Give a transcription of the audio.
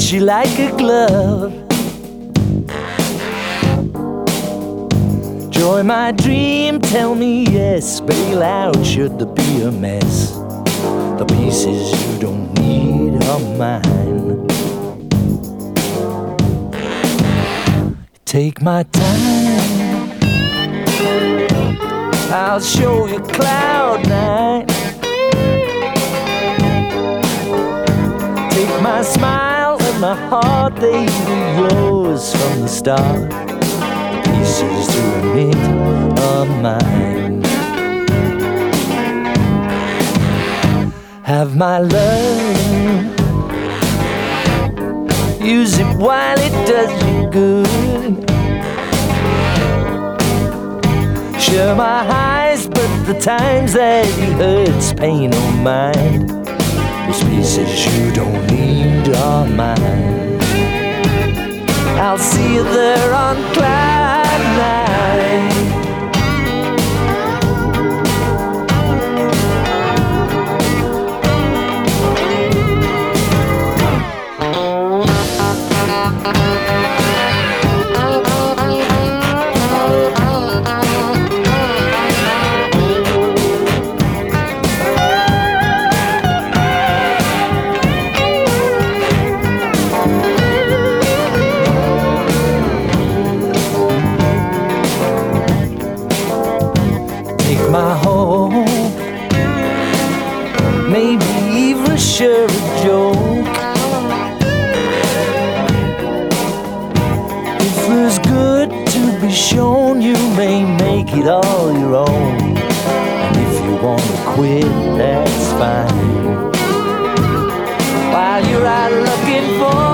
fits you like a glove. Joy my dream, tell me yes. Bail out should there be a mess. The pieces you don't need are mine. Take my time, I'll show you cloud nine. Take my smile and my heart, they were yours from the start. Pieces to admit are mine. Have my love, use it while it does you good. Share my highs, but the times that he hurts, pain or mind. Those pieces you don't need are mine. I'll see you there on cloud nine. My hope, maybe even share a joke. If there's good to be shown, you may make it all your own. And if you want to quit, that's fine. While you're out looking for